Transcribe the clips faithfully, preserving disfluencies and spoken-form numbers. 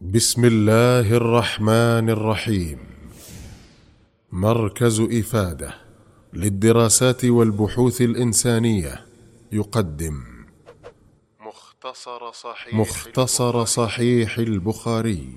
بسم الله الرحمن الرحيم. مركز إفادة للدراسات والبحوث الإنسانية يقدم مختصر صحيح, مختصر صحيح البخاري.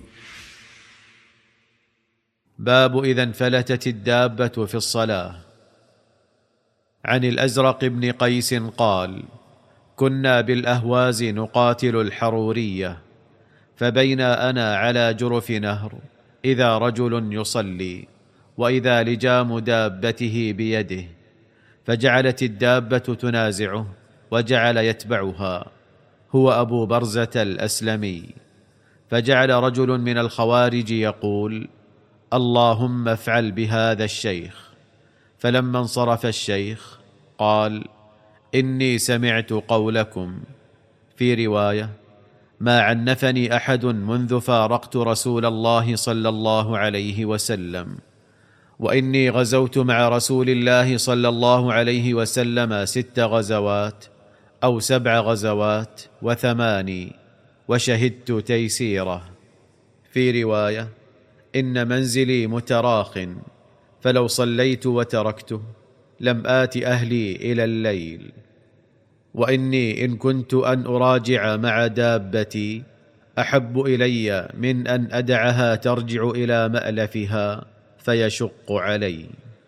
باب إذا انفلتت الدابة في الصلاة. عن الأزرق بن قيس قال: كنا بالأهواز نقاتل الحرورية، فبين أنا على جرف نهر إذا رجل يصلي، وإذا لجام دابته بيده، فجعلت الدابة تنازعه وجعل يتبعها، هو أبو برزة الأسلمي. فجعل رجل من الخوارج يقول: اللهم افعل بهذا الشيخ. فلما انصرف الشيخ قال: إني سمعت قولكم. في رواية: ما عنفني أحد منذ فارقت رسول الله صلى الله عليه وسلم، وإني غزوت مع رسول الله صلى الله عليه وسلم ست غزوات أو سبع غزوات وثماني، وشهدت تيسيره. في رواية: إن منزلي متراخ، فلو صليت وتركته لم آت أهلي إلى الليل، وإني إن كنت أن أراجع مع دابتي أحب إلي من أن أدعها ترجع إلى مألفها فيشق علي.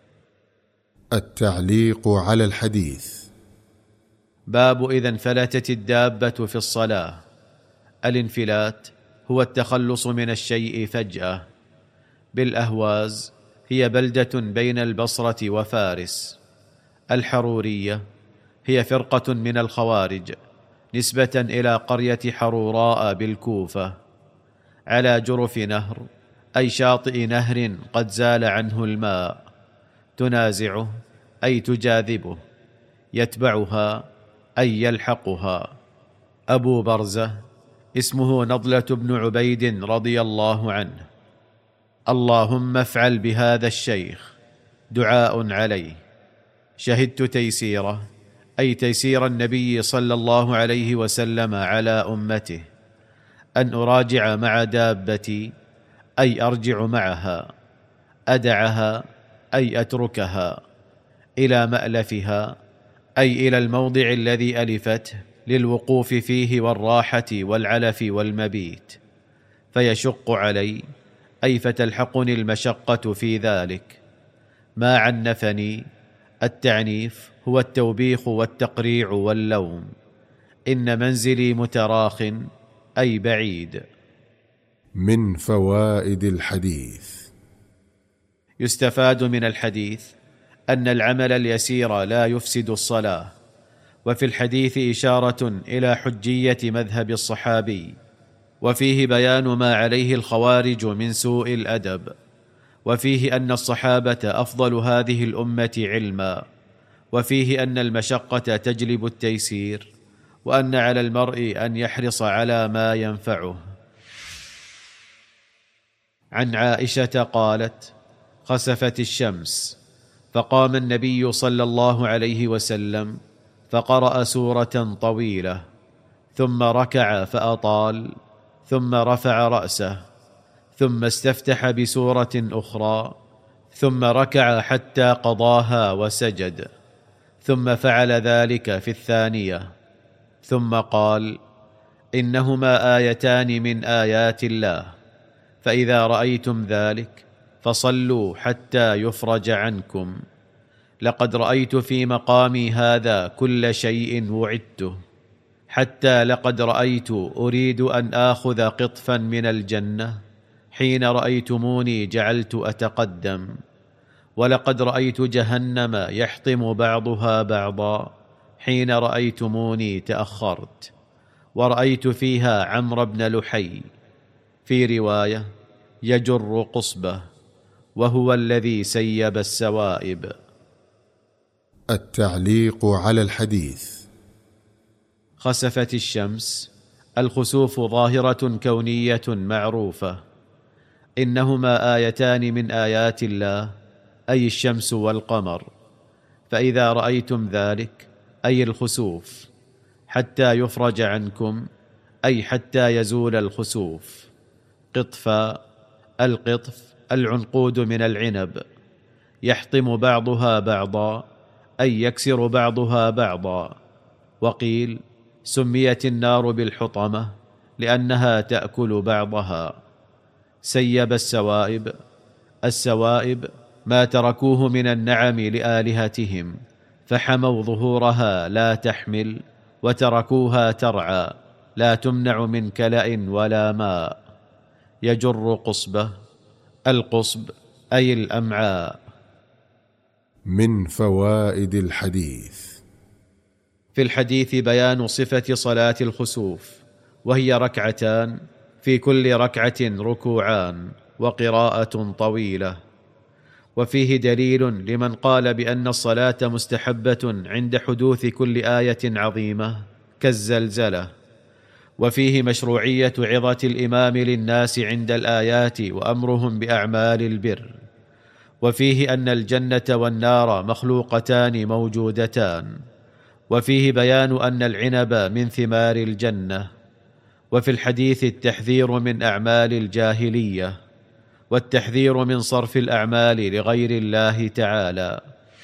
التعليق على الحديث. باب إذا انفلتت الدابة في الصلاة. الانفلات هو التخلص من الشيء فجأة. بالأهواز هي بلدة بين البصرة وفارس. الحرورية هي فرقة من الخوارج نسبة إلى قرية حروراء بالكوفة. على جرف نهر أي شاطئ نهر قد زال عنه الماء. تنازعه أي تجاذبه. يتبعها أي يلحقها. أبو برزة اسمه نضلة بن عبيد رضي الله عنه. اللهم افعل بهذا الشيخ دعاء عليه. شهدت تيسيره أي تيسير النبي صلى الله عليه وسلم على أمته. أن أراجع مع دابتي أي أرجع معها. أدعها أي أتركها. إلى مألفها أي إلى الموضع الذي ألفته للوقوف فيه والراحة والعلف والمبيت. فيشق علي أي فتلحقني المشقة في ذلك. ما عنفني التعنيف هو التوبيخ والتقريع واللوم. إن منزلي متراخ أي بعيد. من فوائد الحديث: يستفاد من الحديث أن العمل اليسير لا يفسد الصلاة. وفي الحديث إشارة إلى حجية مذهب الصحابي، وفيه بيان ما عليه الخوارج من سوء الأدب، وفيه أن الصحابة أفضل هذه الأمة علما، وفيه أن المشقة تجلب التيسير، وأن على المرء أن يحرص على ما ينفعه. عن عائشة قالت: خسفت الشمس، فقام النبي صلى الله عليه وسلم فقرأ سورة طويلة، ثم ركع فأطال، ثم رفع رأسه، ثم استفتح بسورة أخرى، ثم ركع حتى قضاها وسجد، ثم فعل ذلك في الثانية، ثم قال: إنهما آيتان من آيات الله، فإذا رأيتم ذلك فصلوا حتى يفرج عنكم. لقد رأيت في مقامي هذا كل شيء وعدته، حتى لقد رأيت أريد أن آخذ قطفا من الجنة حين رأيتموني جعلت أتقدم، ولقد رأيت جهنم يحطم بعضها بعضا حين رأيتموني تأخرت، ورأيت فيها عمرو بن لحي. في رواية: يجر قصبه، وهو الذي سيب السوائب. التعليق على الحديث. خسفت الشمس. الخسوف ظاهرة كونية معروفة. إنهما آيتان من آيات الله، أي الشمس والقمر. فإذا رأيتم ذلك أي الخسوف، حتى يفرج عنكم أي حتى يزول الخسوف. قطفا. القطف العنقود من العنب، يحطم بعضها بعضا، أي يكسر بعضها بعضا. وقيل سميت النار بالحطمة لأنها تأكل بعضها. سيب السوائب. السوائب ما تركوه من النعم لآلهتهم، فحموا ظهورها لا تحمل، وتركوها ترعى لا تمنع من كلأ ولا ماء. يجر قصبه. القصب أي الأمعاء. من فوائد الحديث: في الحديث بيان صفة صلاة الخسوف، وهي ركعتان، في كل ركعة ركوعان وقراءة طويلة. وفيه دليل لمن قال بأن الصلاة مستحبة عند حدوث كل آية عظيمة كالزلزلة. وفيه مشروعية عظة الإمام للناس عند الآيات وأمرهم بأعمال البر. وفيه أن الجنة والنار مخلوقتان موجودتان. وفيه بيان أن العنب من ثمار الجنة. وفي الحديث التحذير من أعمال الجاهلية، والتحذير من صرف الأعمال لغير الله تعالى.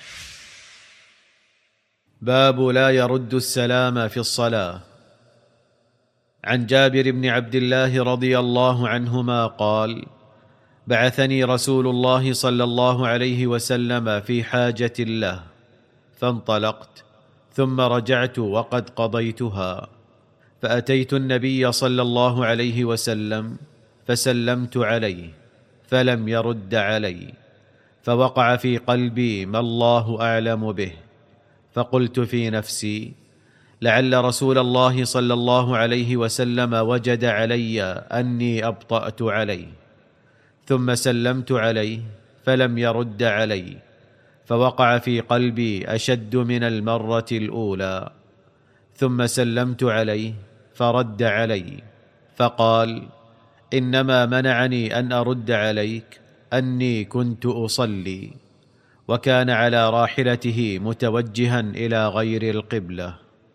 باب لا يرد السلام في الصلاة. عن جابر بن عبد الله رضي الله عنهما قال: بعثني رسول الله صلى الله عليه وسلم في حاجة له، فانطلقت، ثم رجعت وقد قضيتها، فأتيت النبي صلى الله عليه وسلم فسلمت عليه، فلم يرد علي، فوقع في قلبي ما الله أعلم به، فقلت في نفسي: لعل رسول الله صلى الله عليه وسلم وجد علي أني أبطأت عليه. ثم سلمت عليه فلم يرد علي، فوقع في قلبي أشد من المرة الأولى. ثم سلمت عليه فرد علي، فقال: إنما منعني أن أرد عليك أني كنت أصلي. وكان على راحلته متوجها إلى غير القبلة.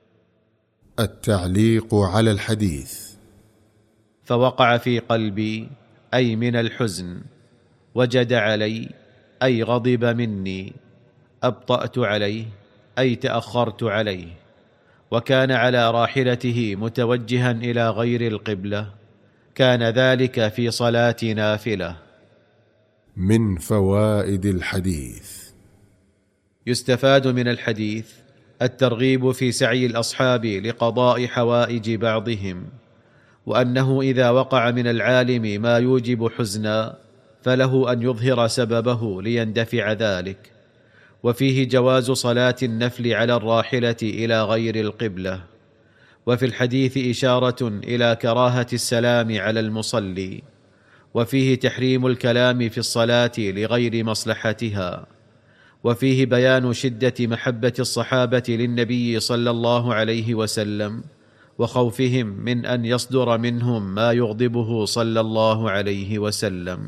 التعليق على الحديث: فوقع في قلبي أي من الحزن، وجد علي أي غضب مني، أبطأت عليه أي تأخرت عليه. وكان على راحلته متوجها إلى غير القبلة، كان ذلك في صلاة نافلة. من فوائد الحديث: يستفاد من الحديث الترغيب في سعي الأصحاب لقضاء حوائج بعضهم، وأنه إذا وقع من العالم ما يوجب حزنا فله أن يظهر سببه ليندفع ذلك. وفيه جواز صلاة النفل على الراحلة إلى غير القبلة. وفي الحديث إشارة إلى كراهة السلام على المصلي. وفيه تحريم الكلام في الصلاة لغير مصلحتها. وفيه بيان شدة محبة الصحابة للنبي صلى الله عليه وسلم، وخوفهم من أن يصدر منهم ما يغضبه صلى الله عليه وسلم.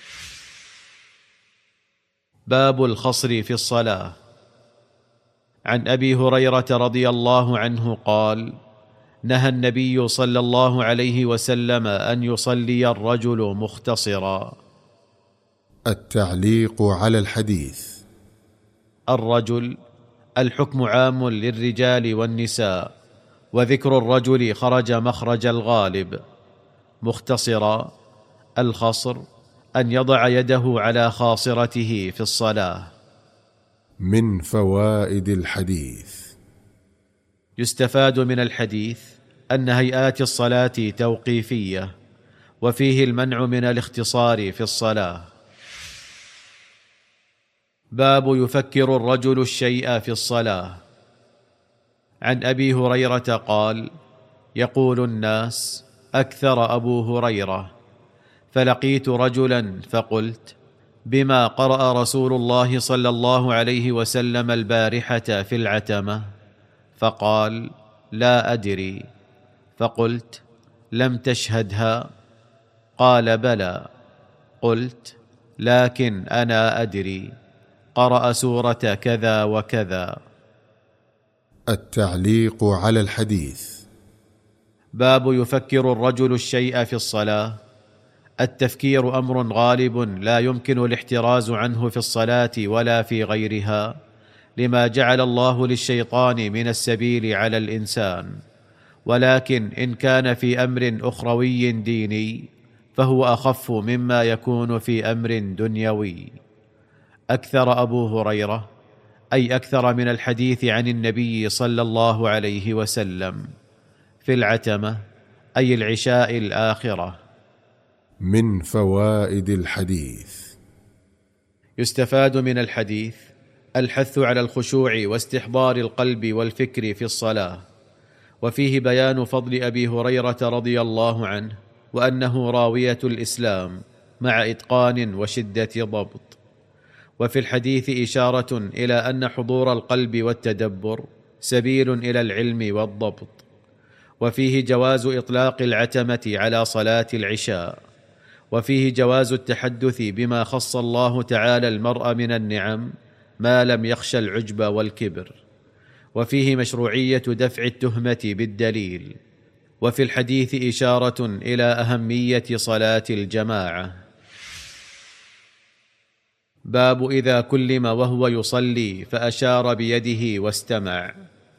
باب الخصر في الصلاة. عن أبي هريرة رضي الله عنه قال: نهى النبي صلى الله عليه وسلم أن يصلي الرجل مختصرا. التعليق على الحديث: الرجل الحكم عام للرجال والنساء، وذكر الرجل خرج مخرج الغالب. مختصرا الخصر أن يضع يده على خاصرته في الصلاة. من فوائد الحديث: يستفاد من الحديث أن هيئات الصلاة توقيفية، وفيه المنع من الاختصار في الصلاة. باب يفكر الرجل الشيء في الصلاة. عن أبي هريرة قال: يقول الناس: أكثر أبو هريرة. فلقيت رجلا فقلت: بما قرأ رسول الله صلى الله عليه وسلم البارحة في العتمة؟ فقال: لا أدري. فقلت: لم تشهدها؟ قال: بلى. قلت: لكن أنا أدري، قرأ سورة كذا وكذا. التعليق على الحديث: باب يفكر الرجل الشيء في الصلاة، التفكير امر غالب لا يمكن الاحتراز عنه في الصلاه ولا في غيرها، لما جعل الله للشيطان من السبيل على الانسان، ولكن ان كان في امر اخروي ديني فهو اخف مما يكون في امر دنيوي. اكثر ابو هريره، اي اكثر من الحديث عن النبي صلى الله عليه وسلم في العتمه، اي العشاء الاخره. من فوائد الحديث: يستفاد من الحديث الحث على الخشوع واستحضار القلب والفكر في الصلاه، وفيه بيان فضل ابي هريره رضي الله عنه، وانه راويه الاسلام مع اتقان وشده ضبط. وفي الحديث اشاره الى ان حضور القلب والتدبر سبيل الى العلم والضبط. وفيه جواز اطلاق العتمه على صلاه العشاء، وفيه جواز التحدث بما خص الله تعالى المرء من النعم ما لم يخش العجب والكبر. وفيه مشروعيه دفع التهمه بالدليل. وفي الحديث اشاره الى اهميه صلاه الجماعه. باب اذا كلم وهو يصلي فاشار بيده واستمع.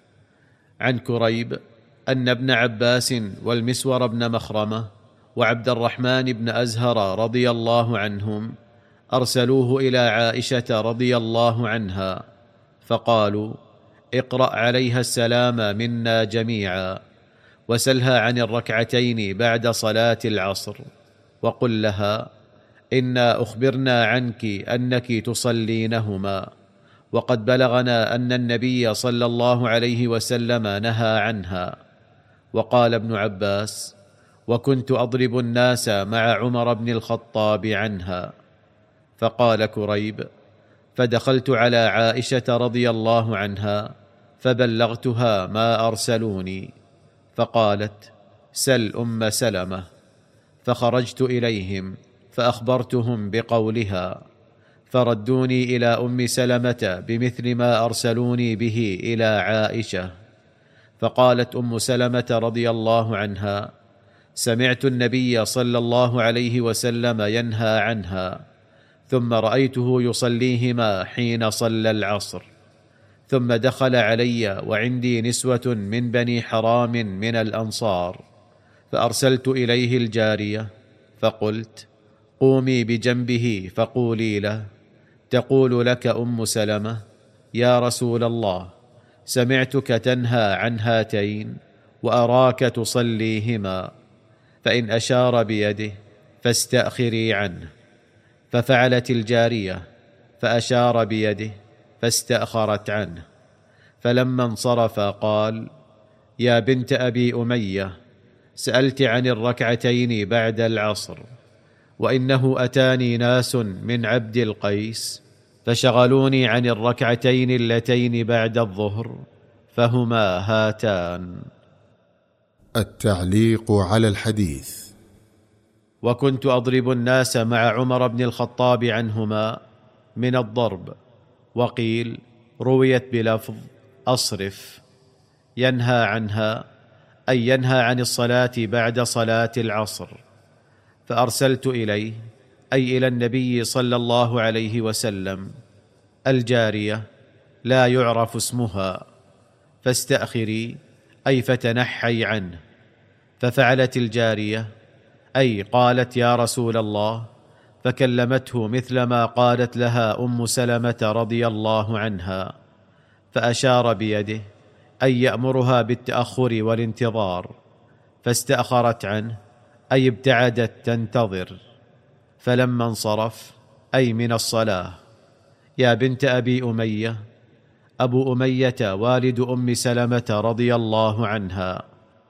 عن كريب ان ابن عباس والمسور بن مخرمه وعبد الرحمن بن ازهر رضي الله عنهم ارسلوه الى عائشه رضي الله عنها فقالوا: اقرا عليها السلام منا جميعا، وسلها عن الركعتين بعد صلاه العصر، وقل لها: انا اخبرنا عنك انك تصلينهما، وقد بلغنا ان النبي صلى الله عليه وسلم نهى عنها. وقال ابن عباس: وكنت اضرب الناس مع عمر بن الخطاب عنها. فقال كريب: فدخلت على عائشه رضي الله عنها فبلغتها ما ارسلوني، فقالت: سل ام سلمه. فخرجت اليهم فاخبرتهم بقولها، فردوني الى ام سلمه بمثل ما ارسلوني به الى عائشه. فقالت ام سلمه رضي الله عنها: سمعت النبي صلى الله عليه وسلم ينهى عنها، ثم رايته يصليهما حين صلى العصر، ثم دخل علي وعندي نسوه من بني حرام من الانصار، فارسلت اليه الجاريه فقلت: قومي بجنبه فقولي له: تقول لك ام سلمه: يا رسول الله، سمعتك تنهى عن هاتين واراك تصليهما، فان اشار بيده فاستاخري عنه. ففعلت الجاريه فاشار بيده فاستاخرت عنه. فلما انصرف قال: يا بنت ابي اميه، سالت عن الركعتين بعد العصر، وانه اتاني ناس من عبد القيس فشغلوني عن الركعتين اللتين بعد الظهر، فهما هاتان. التعليق على الحديث: وكنت اضرب الناس مع عمر بن الخطاب عنهما من الضرب. وقيل رويت بلفظ اصرف، ينهى عنها، اي ينهى عن الصلاه بعد صلاه العصر. فارسلت اليه، اي الى النبي صلى الله عليه وسلم، الجاريه لا يعرف اسمها، فاستاخري، اي فتنحي عنه. ففعلت الجاريه، اي قالت: يا رسول الله، فكلمته مثل ما قالت لها ام سلمه رضي الله عنها، فاشار بيده، اي يامرها بالتاخر والانتظار، فاستاخرت عنه، اي ابتعدت تنتظر. فلما انصرف، اي من الصلاه: يا بنت ابي اميه، ابو اميه والد ام سلمه رضي الله عنها.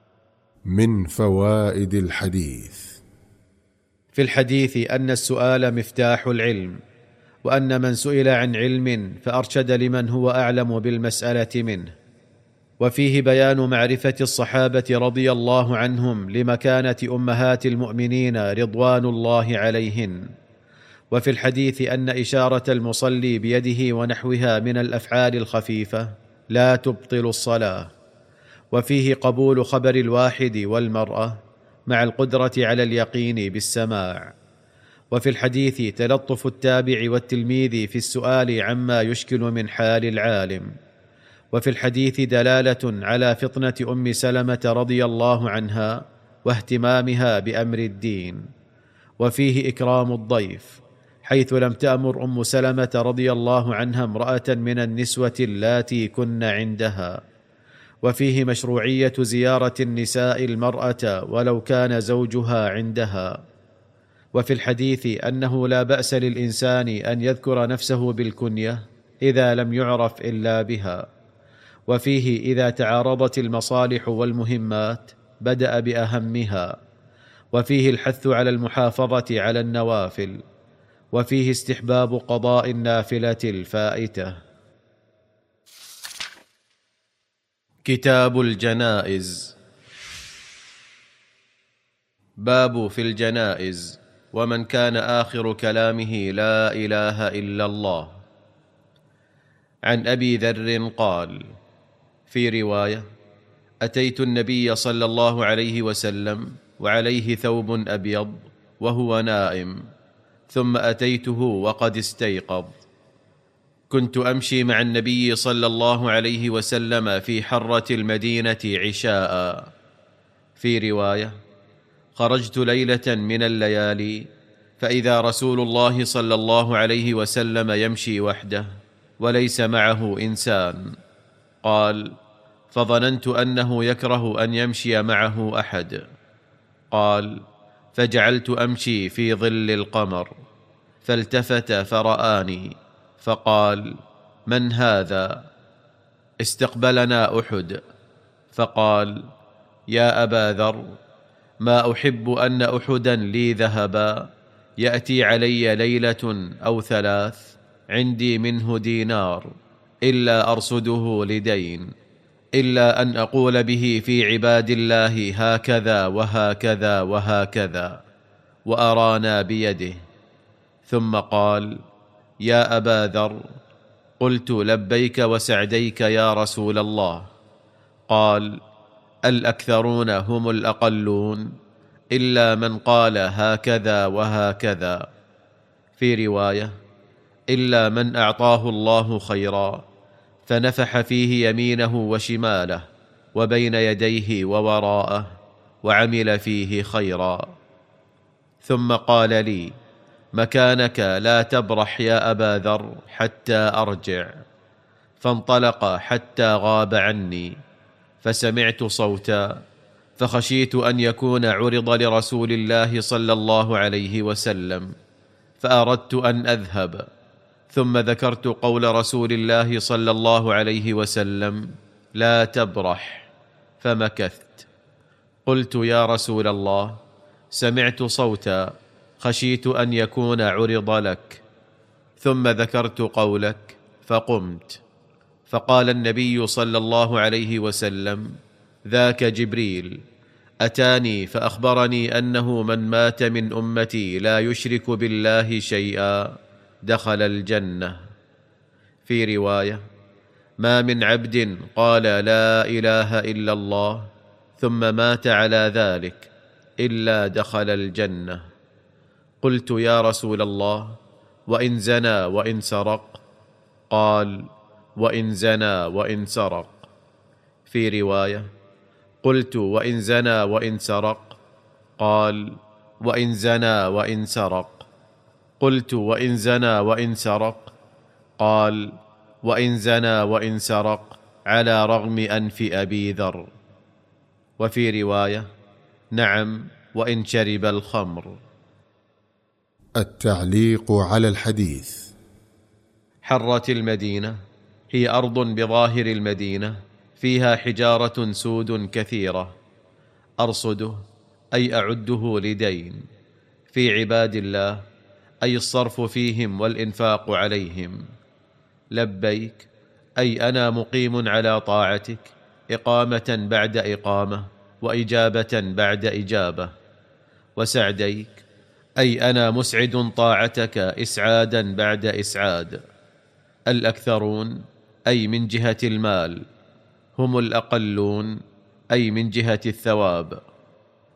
من فوائد الحديث: في الحديث ان السؤال مفتاح العلم، وان من سئل عن علم فارشد لمن هو اعلم بالمساله منه. وفيه بيان معرفه الصحابه رضي الله عنهم لمكانه امهات المؤمنين رضوان الله عليهن. وفي الحديث ان اشاره المصلي بيده ونحوها من الافعال الخفيفه لا تبطل الصلاه. وفيه قبول خبر الواحد والمراه مع القدرة على اليقين بالسماع. وفي الحديث تلطف التابع والتلميذ في السؤال عما يشكل من حال العالم. وفي الحديث دلالة على فطنة أم سلمة رضي الله عنها واهتمامها بأمر الدين. وفيه إكرام الضيف، حيث لم تأمر أم سلمة رضي الله عنها امرأة من النسوة اللاتي كن عندها. وفيه مشروعية زيارة النساء المرأة ولو كان زوجها عندها. وفي الحديث أنه لا بأس للإنسان أن يذكر نفسه بالكنية إذا لم يعرف إلا بها. وفيه إذا تعارضت المصالح والمهمات بدأ بأهمها. وفيه الحث على المحافظة على النوافل. وفيه استحباب قضاء النافلة الفائتة. كتاب الجنائز. باب في الجنائز: ومن كان آخر كلامه لا إله إلا الله. عن أبي ذر قال: في رواية: أتيت النبي صلى الله عليه وسلم وعليه ثوب أبيض وهو نائم، ثم أتيته وقد استيقظ. كنت أمشي مع النبي صلى الله عليه وسلم في حرة المدينة عشاء. في رواية: خرجت ليلة من الليالي فإذا رسول الله صلى الله عليه وسلم يمشي وحده وليس معه إنسان. قال: فظننت أنه يكره أن يمشي معه أحد. قال: فجعلت أمشي في ظل القمر، فالتفت فرآني فقال: من هذا؟ استقبلنا أحد، فقال: يا أبا ذر، ما أحب أن أحدا لي ذهبا يأتي علي ليلة أو ثلاث عندي منه دينار إلا أرصده لدين، إلا أن أقول به في عباد الله هكذا وهكذا وهكذا، وأرانا بيده. ثم قال: يا أبا ذر. قلت: لبيك وسعديك يا رسول الله. قال: الأكثرون هم الأقلون إلا من قال هكذا وهكذا. في رواية: إلا من أعطاه الله خيرا فنفح فيه يمينه وشماله وبين يديه ووراءه وعمل فيه خيرا. ثم قال لي: مكانك لا تبرح يا أبا ذر حتى أرجع. فانطلق حتى غاب عني، فسمعت صوتا، فخشيت أن يكون عرض لرسول الله صلى الله عليه وسلم، فأردت أن أذهب. ثم ذكرت قول رسول الله صلى الله عليه وسلم: لا تبرح، فمكثت. قلت: يا رسول الله، سمعت صوتا خشيت أن يكون عرض لك. ثم ذكرت قولك فقمت. فقال النبي صلى الله عليه وسلم: ذاك جبريل أتاني فأخبرني أنه من مات من أمتي لا يشرك بالله شيئا دخل الجنة. في رواية: ما من عبد قال لا إله إلا الله ثم مات على ذلك إلا دخل الجنة. قلت: يا رسول الله، وإن زنى وإن سرق؟ قال: وإن زنى وإن سرق. في رواية: قلت: وإن زنى وإن سرق؟ قال: وإن زنى وإن سرق. قلت: وإن زنى وإن سرق؟ قال: وإن زنى وإن سرق على رغم أنف أبي ذر. وفي رواية: نعم، وإن شرب الخمر. التعليق على الحديث. حرة المدينة هي أرض بظاهر المدينة فيها حجارة سود كثيرة، أرصده أي أعده لدين، في عباد الله أي الصرف فيهم والإنفاق عليهم. لبيك أي أنا مقيم على طاعتك إقامة بعد إقامة وإجابة بعد إجابة. وسعديك أي أنا مسعد طاعتك إسعادا بعد إسعاد. الأكثرون أي من جهة المال، هم الأقلون أي من جهة الثواب.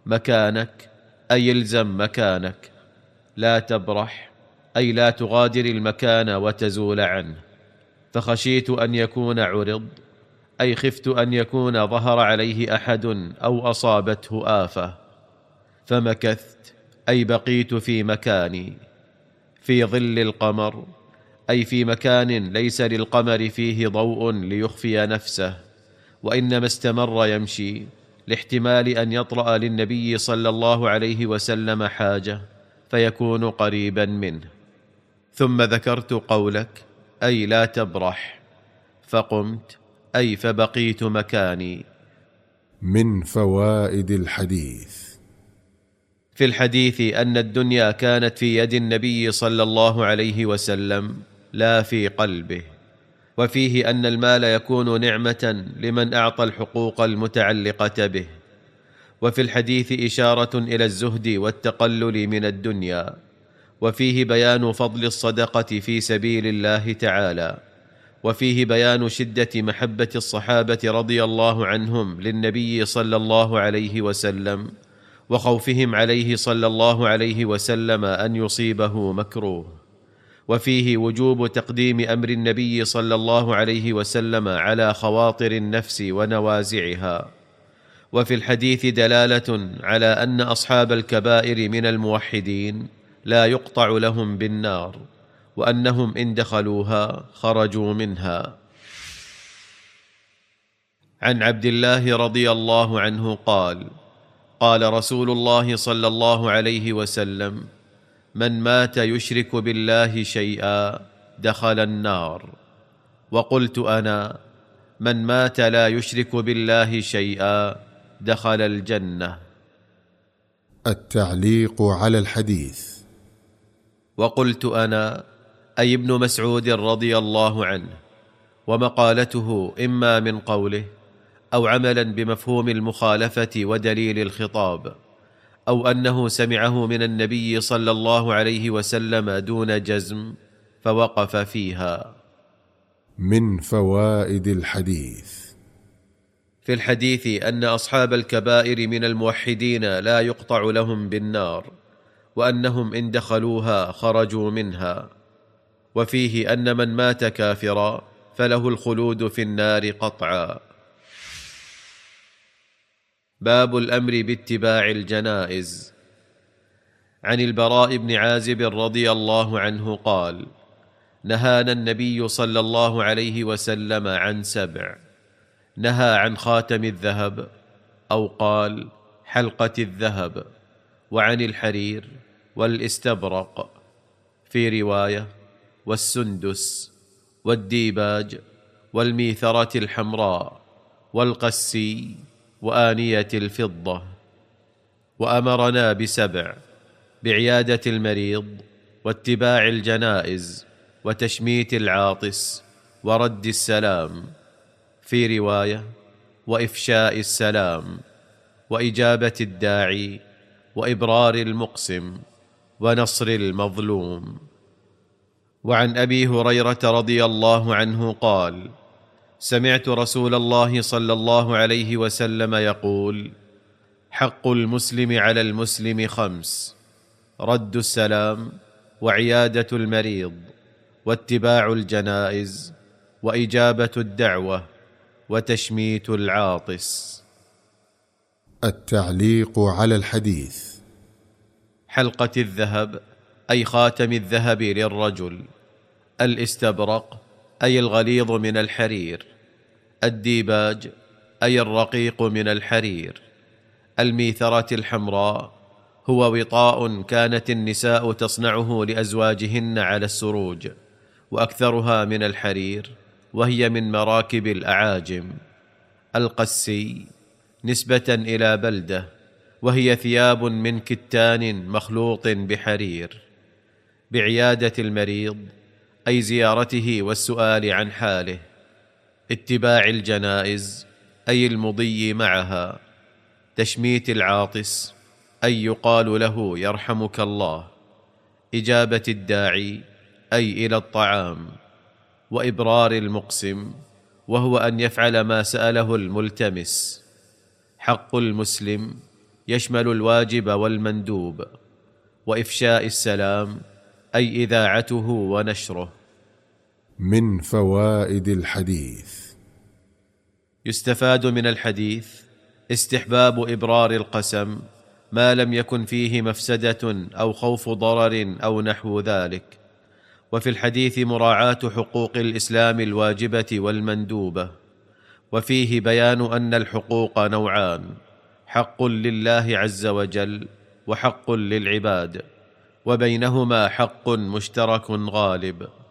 مكانك أي الزم مكانك، لا تبرح أي لا تغادر المكان وتزول عنه، فخشيت أن يكون عرض أي خفت أن يكون ظهر عليه أحد أو أصابته آفة. فمكثت أي بقيت في مكاني، في ظل القمر أي في مكان ليس للقمر فيه ضوء ليخفي نفسه، وإنما استمر يمشي لاحتمال أن يطرأ للنبي صلى الله عليه وسلم حاجة فيكون قريبا منه. ثم ذكرت قولك أي لا تبرح، فقمت أي فبقيت مكاني. من فوائد الحديث: في الحديث أن الدنيا كانت في يد النبي صلى الله عليه وسلم لا في قلبه، وفيه أن المال يكون نعمة لمن أعطى الحقوق المتعلقة به. وفي الحديث إشارة إلى الزهد والتقلل من الدنيا، وفيه بيان فضل الصدقة في سبيل الله تعالى، وفيه بيان شدة محبة الصحابة رضي الله عنهم للنبي صلى الله عليه وسلم، وخوفهم عليه صلى الله عليه وسلم أن يصيبه مكروه. وفيه وجوب تقديم أمر النبي صلى الله عليه وسلم على خواطر النفس ونوازعها. وفي الحديث دلالة على أن أصحاب الكبائر من الموحدين لا يقطع لهم بالنار، وأنهم إن دخلوها خرجوا منها. عن عبد الله رضي الله عنه قال: قال رسول الله صلى الله عليه وسلم: من مات يشرك بالله شيئا دخل النار. وقلت أنا: من مات لا يشرك بالله شيئا دخل الجنة. التعليق على الحديث: وقلت أنا أي ابن مسعود رضي الله عنه، ومقالته إما من قوله أو عملا بمفهوم المخالفة ودليل الخطاب، أو أنه سمعه من النبي صلى الله عليه وسلم دون جزم فوقف فيها. من فوائد الحديث: في الحديث أن أصحاب الكبائر من الموحدين لا يقطع لهم بالنار، وأنهم إن دخلوها خرجوا منها. وفيه أن من مات كافرا فله الخلود في النار قطعا. باب الأمر باتباع الجنائز. عن البراء بن عازب رضي الله عنه قال: نهانا النبي صلى الله عليه وسلم عن سبع: نهى عن خاتم الذهب، أو قال حلقة الذهب، وعن الحرير والاستبرق، في رواية والسندس والديباج والميثرة الحمراء والقسي وآنية الفضة. وأمرنا بسبع: بعيادة المريض، واتباع الجنائز، وتشميت العاطس، ورد السلام، في رواية وإفشاء السلام، وإجابة الداعي، وإبرار المقسم، ونصر المظلوم. وعن أبي هريرة رضي الله عنه قال: سمعت رسول الله صلى الله عليه وسلم يقول: حق المسلم على المسلم خمس: رد السلام، وعيادة المريض، واتباع الجنائز، وإجابة الدعوة، وتشميت العاطس. التعليق على الحديث: حلقة الذهب أي خاتم الذهب للرجل، الاستبرق أي الغليظ من الحرير، الديباج أي الرقيق من الحرير، الميثرة الحمراء هو وطاء كانت النساء تصنعه لأزواجهن على السروج، وأكثرها من الحرير، وهي من مراكب الأعاجم. القسي نسبة إلى بلدة، وهي ثياب من كتان مخلوط بحرير. بعيادة المريض أي زيارته والسؤال عن حاله. اتباع الجنائز أي المضي معها. تشميت العاطس أي يقال له يرحمك الله. إجابة الداعي أي إلى الطعام. وإبرار المقسم وهو أن يفعل ما سأله الملتمس. حق المسلم يشمل الواجب والمندوب، وإفشاء السلام أي إذاعته ونشره. من فوائد الحديث: يستفاد من الحديث استحباب إبرار القسم ما لم يكن فيه مفسدة أو خوف ضرر أو نحو ذلك. وفي الحديث مراعاة حقوق الإسلام الواجبة والمندوبة، وفيه بيان أن الحقوق نوعان: حق لله عز وجل وحق للعباد، وبينهما حق مشترك غالب.